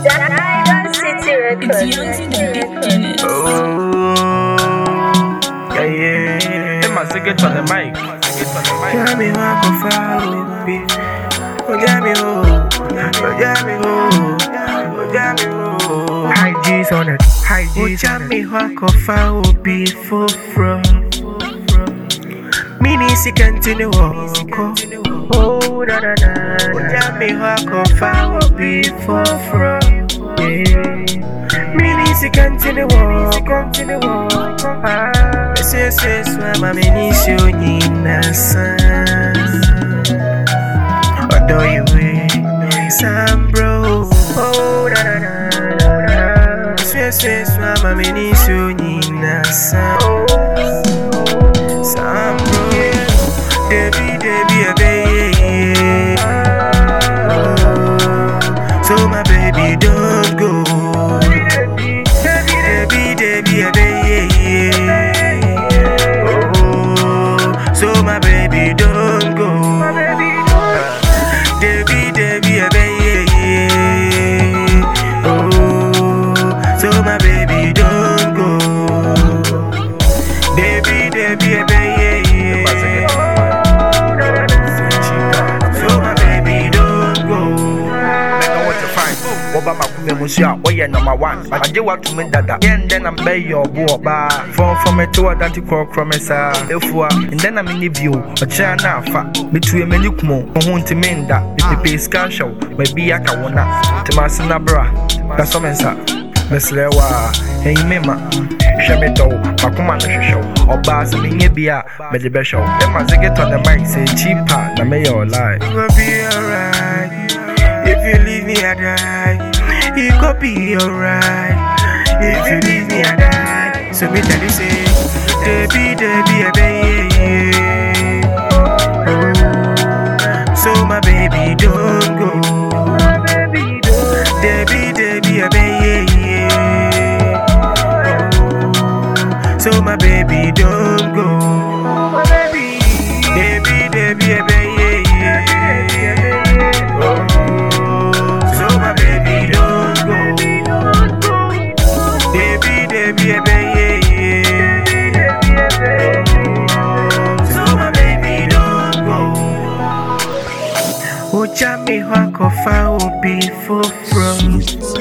Diamond City Records. It's young to the big Guinness. Yeah, yeah. Hey, man, get on the mic. Yeah, me want to follow me. Oh, yeah, me oh. Oh, yeah, me oh. Oh, yeah, me oh. High G's on it. High G's on it. Oh, yeah, me want to follow me for from. Mini si continue walk. Oh, da da da. Oh, yeah, me want to follow me for from. Mini si continue walk. Ah, say swam a mini show ni nasa. Adore you Sam bro. Oh da da da. Say swam a mini show ni nasa. Sam bro. Debbie a baby. So my baby don't go. Debbie a baby. So my baby don't go. Debbie, a baby. Oh, so my baby don't go. Debbie, a baby. So my baby don't go. Obama Kumemusia, Oya number one. I do what to me that then I'm bay your boy bar. From a to a danty crow cromesa. If and then I'm in view, a chana fat between a menukmo, on to mend that the pay scan show, maybe I can one up to my sinabra. That's some answer. Meslewa, hey mema, Shameto, Makuma show, or Bass and Yabia, but the best show. Then must get on the mic, say cheaper, the mayor lie. You will be alright. If you leave me, I die. You could be alright. If you leave me, I die. So me tell you say, Debbie, a baby. Oh, so my baby don't go. Debbie, a baby. Oh, so my baby don't go. Debbie, a baby. Jammy wako fa obi for from.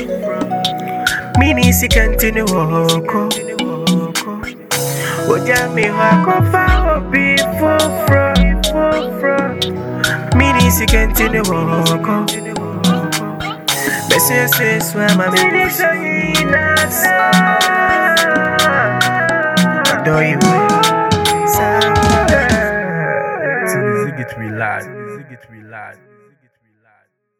Mini si continue wako. O jammy wako fa obi for from. Mini si continue wako. Bese se swam a mini so inasa. Adore you. Zigit we lad.